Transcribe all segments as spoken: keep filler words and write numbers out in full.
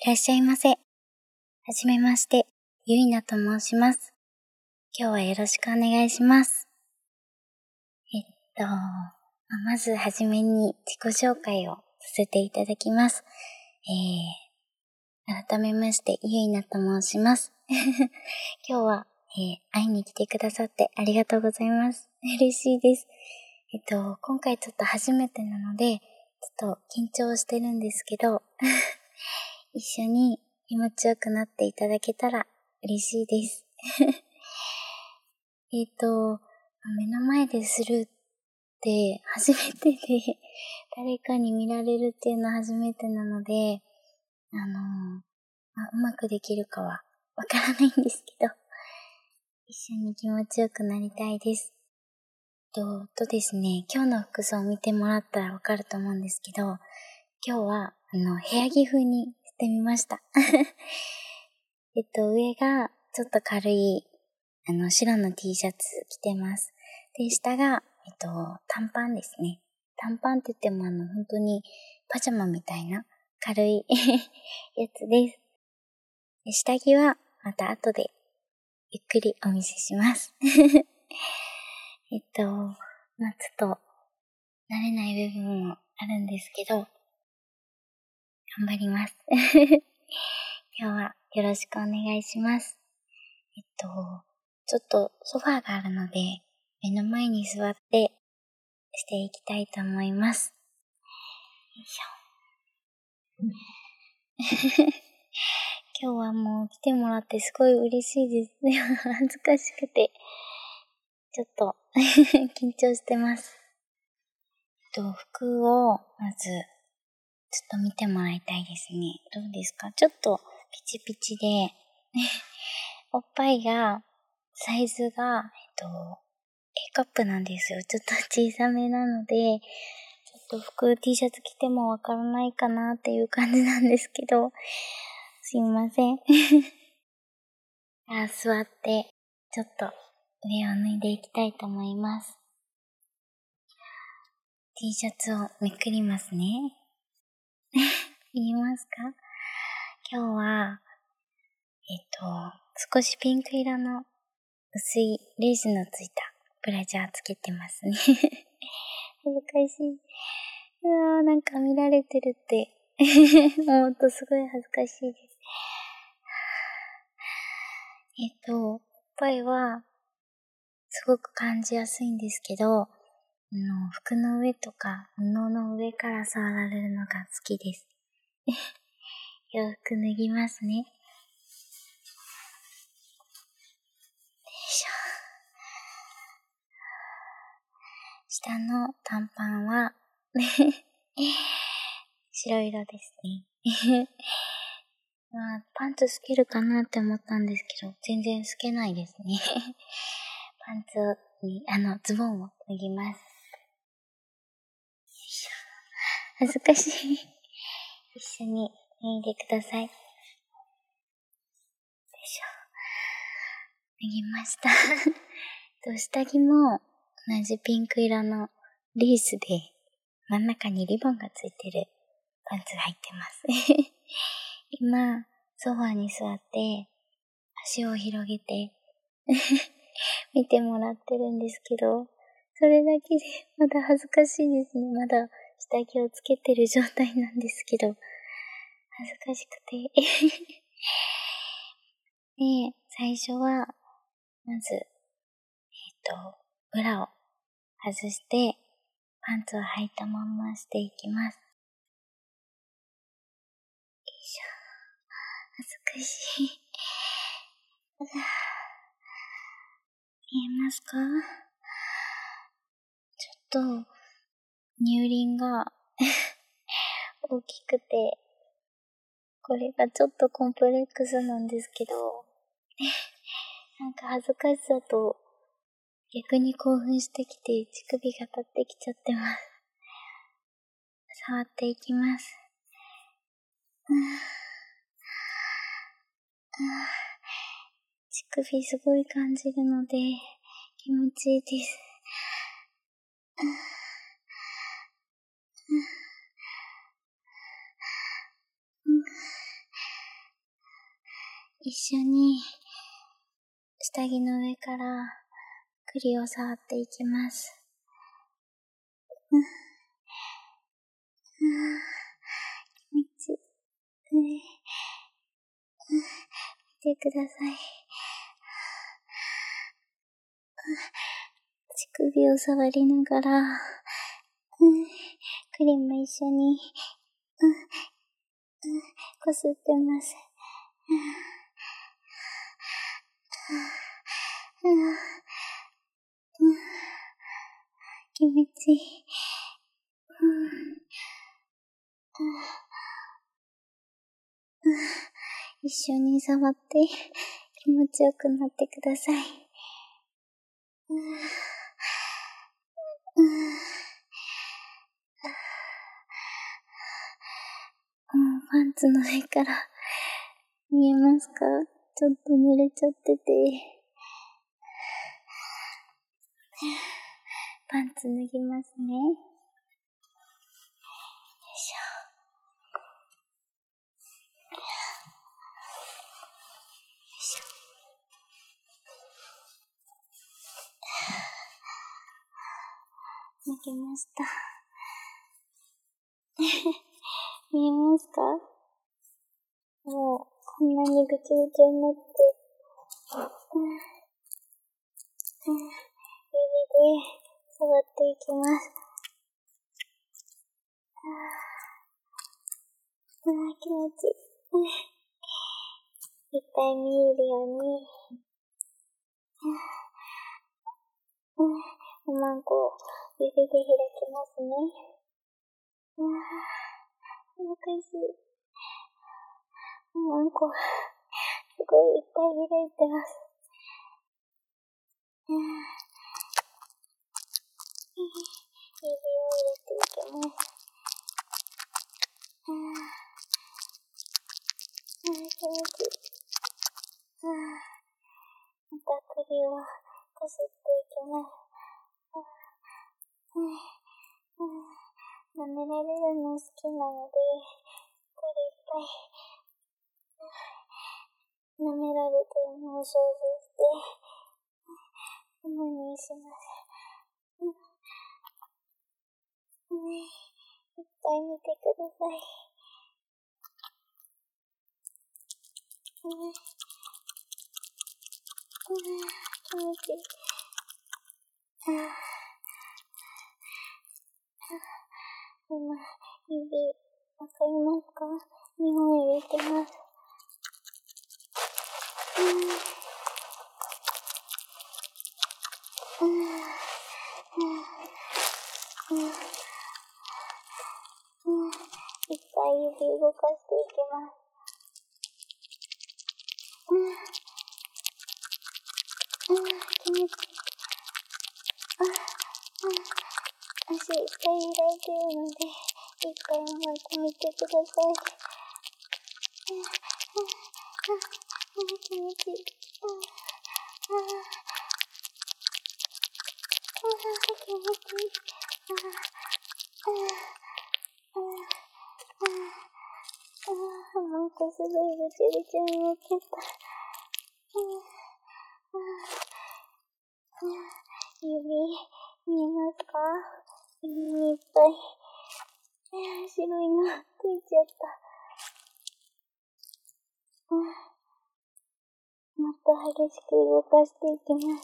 いらっしゃいませ。はじめまして、ゆいなと申します。今日はよろしくお願いします。えっと、まずはじめに自己紹介をさせていただきます。えー、改めまして、ゆいなと申します。今日は、えー、会いに来てくださってありがとうございます。嬉しいです。えっと、今回ちょっと初めてなので、ちょっと緊張してるんですけど、一緒に気持ちよくなっていただけたら嬉しいです。えっと、目の前でするって初めてで、誰かに見られるっていうのは初めてなので、あの、まあ、うまくできるかはわからないんですけど、一緒に気持ちよくなりたいです。と、とですね、今日の服装を見てもらったらわかると思うんですけど、今日は、あの、部屋着風にしてみました。えっと、上がちょっと軽い、あの、白の T シャツ着てます。で、下が、えっと、短パンですね。短パンって言ってもあの、本当にパジャマみたいな軽いやつです。で、下着はまた後でゆっくりお見せします。えっと、まあ、ちょっと慣れない部分もあるんですけど、頑張ります。今日はよろしくお願いします。えっと、ちょっとソファーがあるので、目の前に座ってしていきたいと思います。よいしょ。今日はもう来てもらってすごい嬉しいですね。恥ずかしくて、ちょっと緊張してます。えっと、服をまず、ちょっと見てもらいたいですね。どうですか？ちょっとピチピチで、おっぱいが、サイズが、えっと、A カップなんですよ。ちょっと小さめなので、ちょっと服 T シャツ着てもわからないかなっていう感じなんですけど、すいません。あ、座って、ちょっと上を脱いでいきたいと思います。T シャツをめくりますね。言いますか？今日は、えっと、少しピンク色の薄いレースのついたブラジャーつけてますね。恥ずかしい。うわー、なんか見られてるって思うとすごい恥ずかしいです。えっと、おっぱいはすごく感じやすいんですけど、あの服の上とか布の上から触られるのが好きです。洋服脱ぎますね。よいしょ。下の短パンは白色ですね。まあ、パンツ透けるかなって思ったんですけど、全然透けないですね。パンツに、あの、ズボンを脱ぎます。よいしょ。恥ずかしい。一緒に脱いでください。よいしょ。脱ぎました。と下着も同じピンク色のリースで真ん中にリボンがついてるパンツが入ってます。今、ソファーに座って足を広げて見てもらってるんですけど、それだけでまだ恥ずかしいですね。まだ下着をつけてる状態なんですけど、恥ずかしくて。で、最初は、まず、えっと、ブラを外して、パンツを履いたまんましていきます。よいしょ。恥ずかしい。見えますか？ちょっと、乳輪が大きくて、これがちょっとコンプレックスなんですけど、なんか恥ずかしさと逆に興奮してきて乳首が立ってきちゃってます。触っていきます。うんうん、乳首すごい感じるので気持ちいいです。うんうんうん、 一緒に下着の上から栗を触っていきます。うん、うん、気持ちいい。うん、見てください。乳首を触りながら、うん、栗も一緒に、うん、うん、こすってます。うん、うん、気持ちいい。うん、うん、一緒に触って気持ちよくなってください。うん、うん、パンツの上から見えますか？ちょっと濡れちゃってて。パンツ脱ぎますね。よいしょ。よいしょ。脱ぎました。見えますか？もう、こんなにぐちゃぐちゃになって、うん、うん、指で触っていきます。ああ、気持ちいい。うん、いっぱい見えるように。うん、おまんこを指で開きますね。ああ、難しい。おまんこ、すごいいっぱい開いてます。うん、指を入れていきます。うん、ああ、気持ちいい。うん、また首をこすっていきます。うん、うん、舐められるの好きなので、これいっぱい、舐められてるのを想像して、このようにします。うん、うん、いっぱい見てください。うん、うん、気持ちいい。ああ、今、指、わかりますか？にほん入れてます。うん、うん、うん、うん、うん、いっぱい指動かしていきます。うん、うん、気持ちいい。あ、うん、足いっぱい開いてるので、いっぱいもう一個見てください。うん、うん、うん、気持ちいい。うん、ああ、ああ、気持ちいい。ああ、ああ、ああ、なんかすごいぐちゃぐちゃになっちゃった。うん、うん、指、見えますか？指にいっぱい、白いのついちゃった。うん、もっと激しく動かしていきます。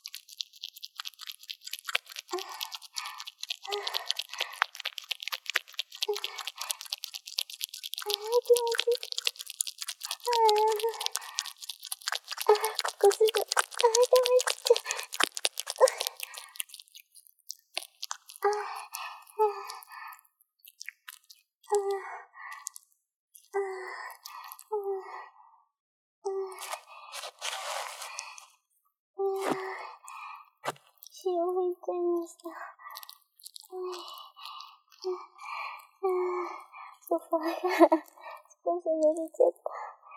ああ、ああ、気持ちいい。ああ、ああ、ここすぐ、ああ、ダメっちゃ。ああ、ああ、ああ、ああ、ああ、血を吐いちゃいました。ソファーが少し濡れちゃった。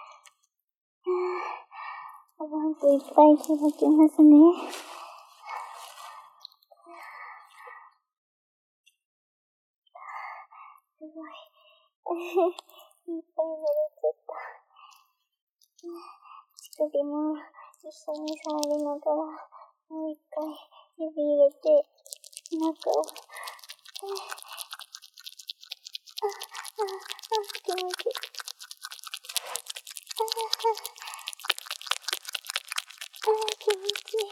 おばんこいっぱい開きますね。すごい。いっぱい濡れちゃった。 乳首も一緒に触りながら、もう一回指入れて、中を、あ、あ、あ、気持ちいい。あ、あ、気持ちいい。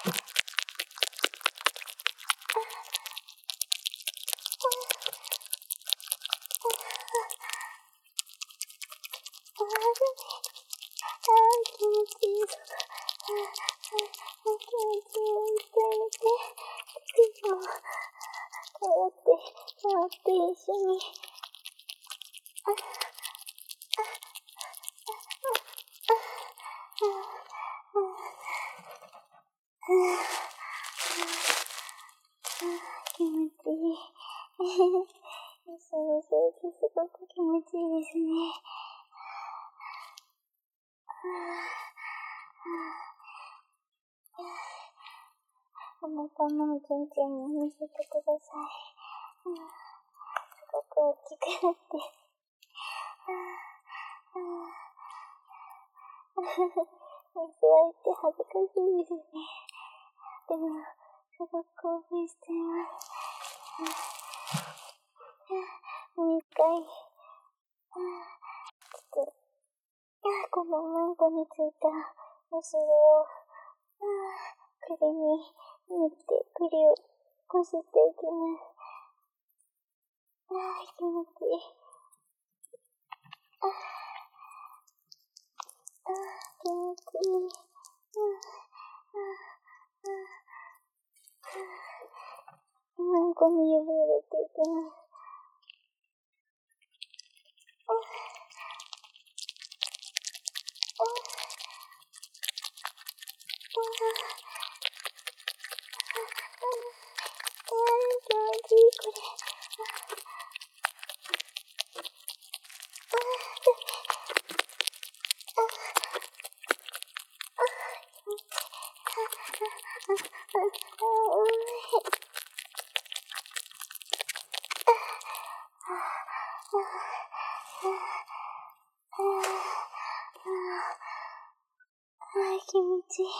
気持ちいい。そこ。ああ、気持ちいい。いっぱい入れて、手首も、こうやって、触って一緒に。あ、あ、あ、あ、気持ちいい。一緒にするとすごく気持ちいいですね。お腹のちんちんも見せてください。うん、すごく大きくなって。水をいて恥ずかしいですね。でも、すごく興奮しています。もう一回、ちょっと、このマンコについたお尻を、首に塗って首をこすっていきます。ああ、気持ちいい。ああ、気持ちいい。マンコに指入れていきます。ああ、気持ちいい、これ。気持ちいい。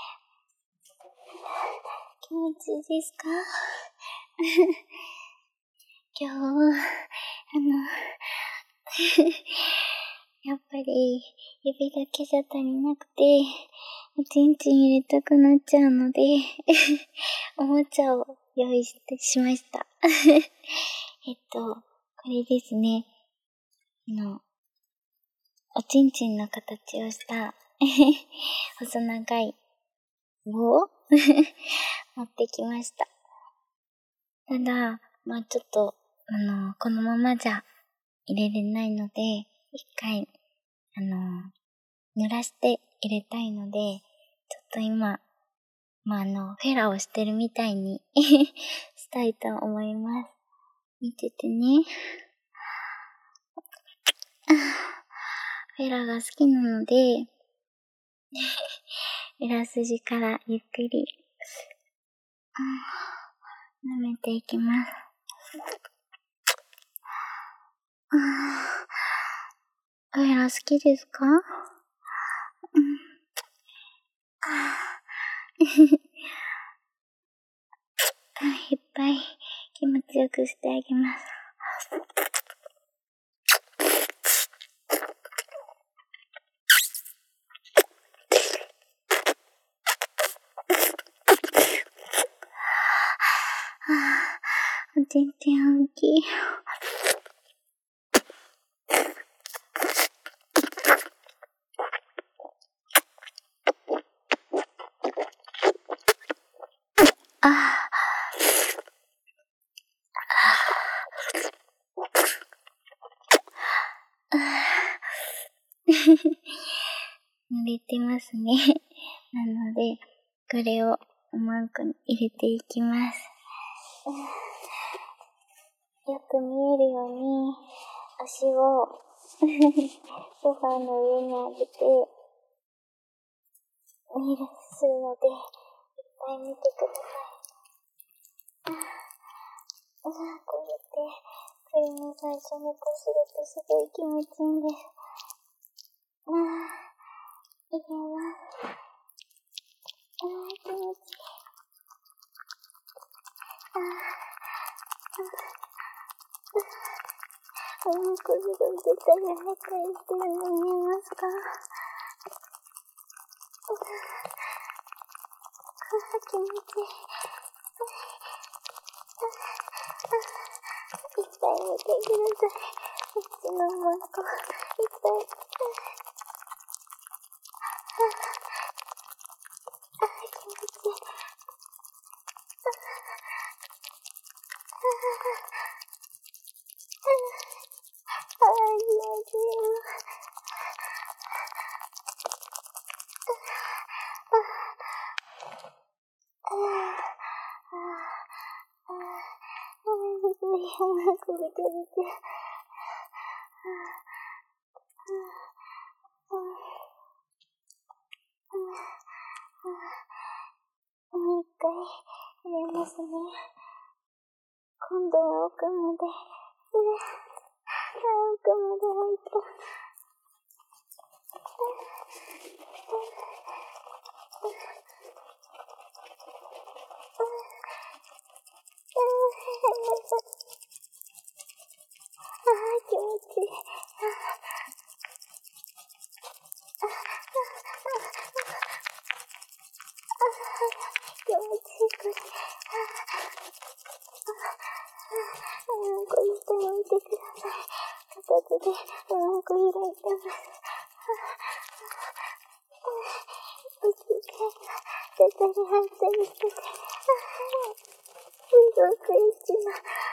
気持ちいいですか？今日、あの、やっぱり指だけじゃ足りなくて、おちんちん入れたくなっちゃうので、おもちゃを用意してしました。えっと、これですね。あの、おちんちんの形をした細長い棒を持ってきました。ただ、まあちょっと、あの、このままじゃ入れれないので、一回、あの、濡らして入れたいので、ちょっと今、まああの、フェラをしてるみたいにしたいと思います。見ててね。フェラが好きなので、裏筋からゆっくり、舐めていきます。フェラ好きですか？いっぱい気持ちよくしてあげます。おちんちん大きい。ああ。濡れてますね。なので、これをおまんこに入れていきます。よく見えるように、足をソファーの上に上げて、ミルするので、いっぱい見てください。ああ、こうやって、首の最初にこするとすごい気持ちいいんです。ああ、 入れます。あー、気持ちいい。あー、あー、うんこすごい出たり入ったりしてるの見えますか？あー、気持ちいい。いっぱい見てください。うちのもんこ、いっぱい。あー、気持ちいい。あー、気持ちいい。あー、あー、すごいお腹が出てる。もう一回入れますね。今度は奥まで。奥まで入った。あー、気持ちいい。気持ちいい、これ。うんこいっぱい置いてください。片手でうんこ開いてます。内側が出たり入ったりしてて、すごくエッチな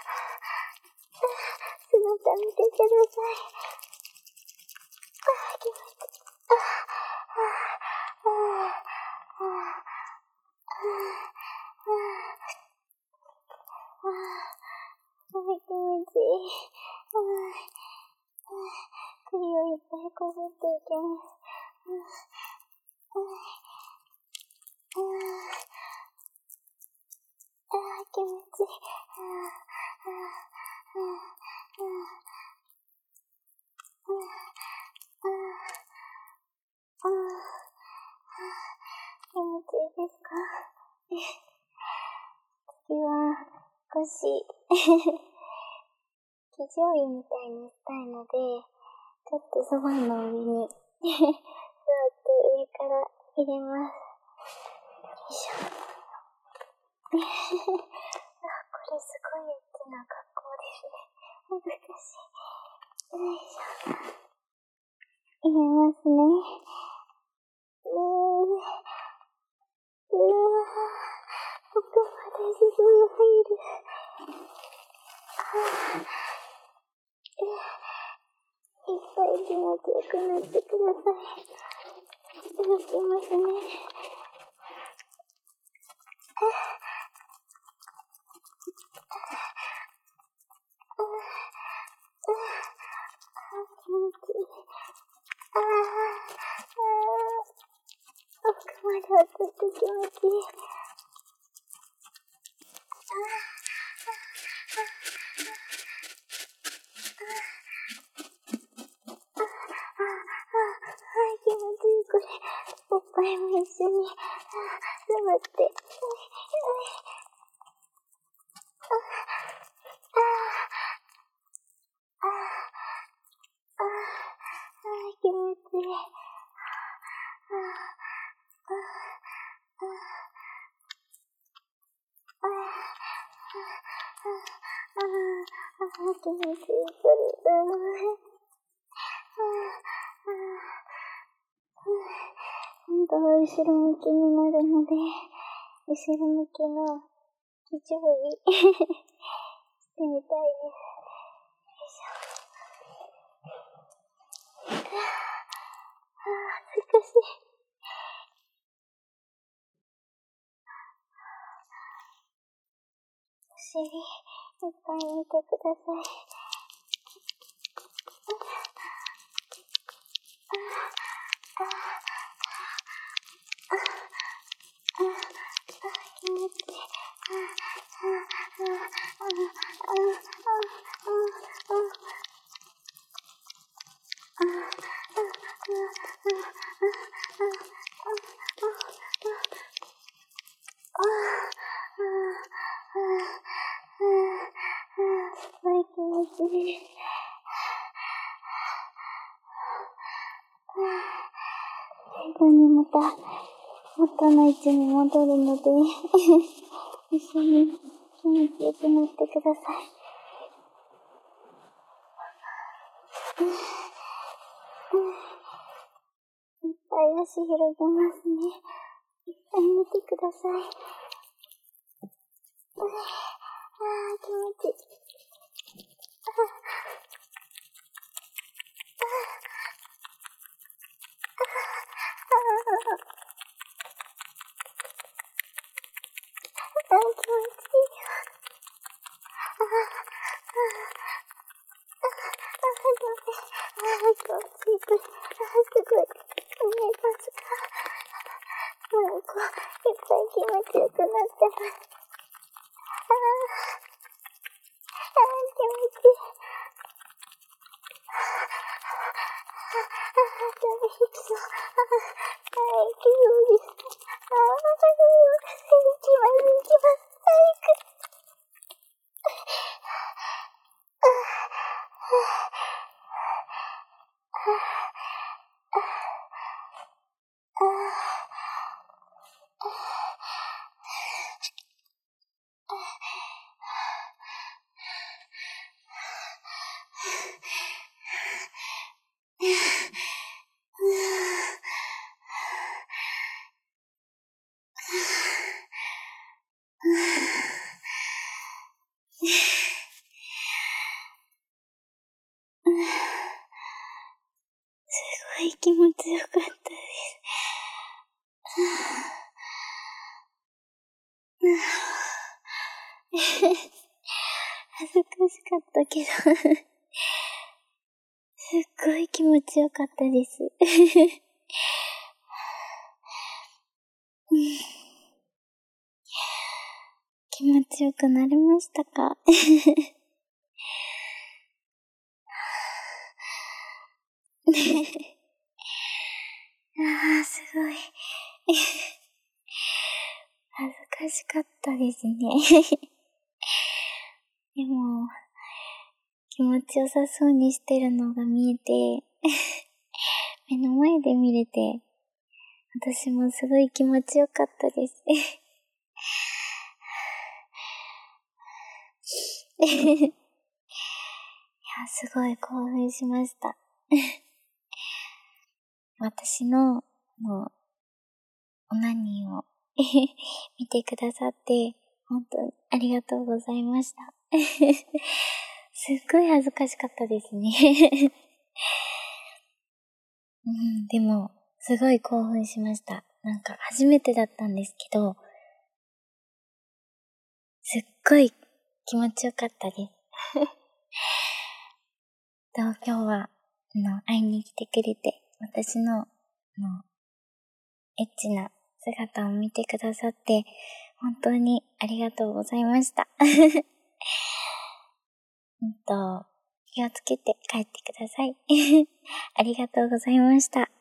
姿見てください。あー、気持ちいい。あー、あー、あー、あー、あー、すごい気持ちいい。あー、栗をいっぱいこぼっていきます。あー、あー、あー、気持ちいい。あー、あー、あー、あー、あー、あー、気持ちいいですか？次は少し騎乗位みたいにしたいので、ちょっとソファーの上に座って上から入れます。よいしょ。あ、これすごいエッチな格好ですね。難しい。よいしょ。入れますね。うーん。うわぁ。奥まですごい入る。あぁ。いっぱい気持ちよくなってください。動きますね。あぁ。あぁ。あぁ。気持ちいい。あぁ。あぁ。奥まで当たって気持ちいい。あぁ。はい、気持ちいい、これ。おっぱいも一緒に、あ、座って。あ、あ、あ、あ、はい、気持ちいい。あ、あ、あ、あ、あ、あ、気持ちいい、これ。今度は後ろ向きになるので、後ろ向きの騎乗位してみたいです。よいしょ。ああ、難しい。お尻、いっぱい見てください。気持ちいい。 すごい気持ちいい。最後にまた元の位置に戻るので一緒に気持ちよくなってください。いっぱい足広げますね。いっぱい見てください。ああ、気持ちいい。ああ、気持ちいい。ああ、気持ちいい。ああ、気持ちいい。これ、ああ、すごい。見えますか？なんか、いっぱい気持ちよくなってます。ああ、ああ、気持ちいい。ああ、息そう。ああ、息そうです。ああ、行きます、行きます。早く。すごい気持ちよかったです。恥ずかしかったけどすっごい気持ちよかったです。気持ちよくなりましたか？ああ、すごい。恥ずかしかったですね。でも、気持ちよさそうにしてるのが見えて、目の前で見れて、私もすごい気持ちよかったです。いや、すごい興奮しました。私の、もう、オナニーを見てくださって、本当にありがとうございました。すっごい恥ずかしかったですね。うん、でも、すごい興奮しました。なんか初めてだったんですけど、すっごい気持ちよかったです。と今日は、あの、会いに来てくれて、私の、あの、エッチな姿を見てくださって、本当にありがとうございました。うんと、気をつけて帰ってください。ありがとうございました。